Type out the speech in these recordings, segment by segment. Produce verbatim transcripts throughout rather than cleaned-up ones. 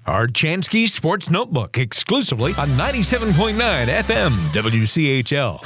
Art Chansky Sports Notebook, exclusively on ninety-seven point nine F M W C H L.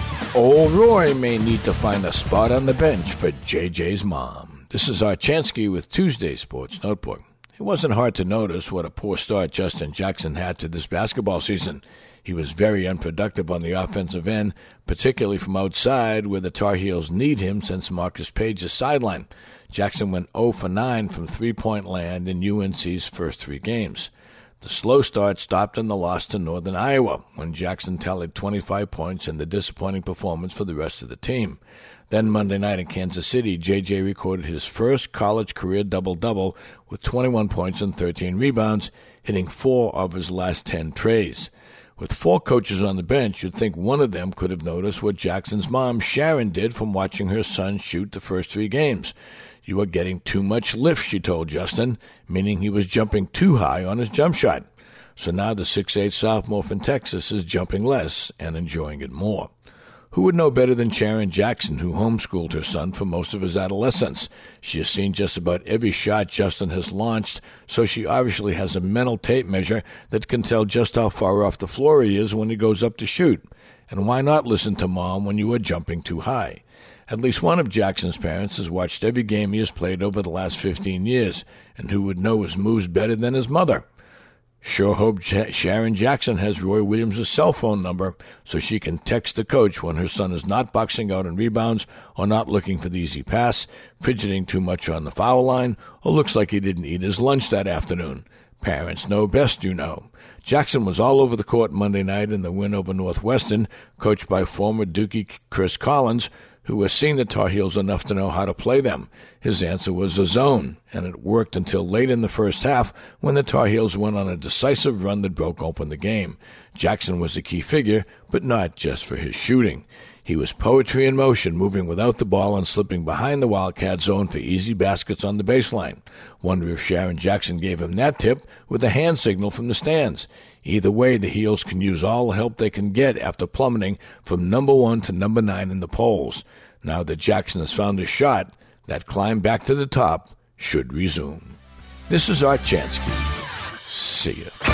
Old Roy may need to find a spot on the bench for J J's mom. This is Art Chansky with Tuesday Sports Notebook. It wasn't hard to notice what a poor start Justin Jackson had to this basketball season. He was very unproductive on the offensive end, particularly from outside where the Tar Heels need him since Marcus Page is sidelined. Jackson went zero for nine from three-point land in U N C's first three games. The slow start stopped in the loss to Northern Iowa when Jackson tallied twenty-five points in the disappointing performance for the rest of the team. Then Monday night in Kansas City, J J recorded his first college career double-double with twenty-one points and thirteen rebounds, hitting four of his last ten trays. With four coaches on the bench, you'd think one of them could have noticed what Jackson's mom, Sharon, did from watching her son shoot the first three games. You are getting too much lift, she told Justin, meaning he was jumping too high on his jump shot. So now the six foot eight sophomore from Texas is jumping less and enjoying it more. Who would know better than Sharon Jackson, who homeschooled her son for most of his adolescence? She has seen just about every shot Justin has launched, so she obviously has a mental tape measure that can tell just how far off the floor he is when he goes up to shoot. And why not listen to Mom when you are jumping too high? At least one of Jackson's parents has watched every game he has played over the last fifteen years, and who would know his moves better than his mother? Sure hope J- Sharon Jackson has Roy Williams' cell phone number so she can text the coach when her son is not boxing out in rebounds or not looking for the easy pass, fidgeting too much on the foul line, or looks like he didn't eat his lunch that afternoon. Parents know best, you know. Jackson was all over the court Monday night in the win over Northwestern, coached by former Dookie Chris Collins, who has seen the Tar Heels enough to know how to play them. His answer was a zone, and it worked until late in the first half when the Tar Heels went on a decisive run that broke open the game. Jackson was a key figure, but not just for his shooting. He was poetry in motion, moving without the ball and slipping behind the Wildcat zone for easy baskets on the baseline. Wonder if Sharon Jackson gave him that tip with a hand signal from the stands. Either way, the Heels can use all the help they can get after plummeting from number one to number nine in the polls. Now that Jackson has found his shot, that climb back to the top should resume. This is Art Chansky. See ya.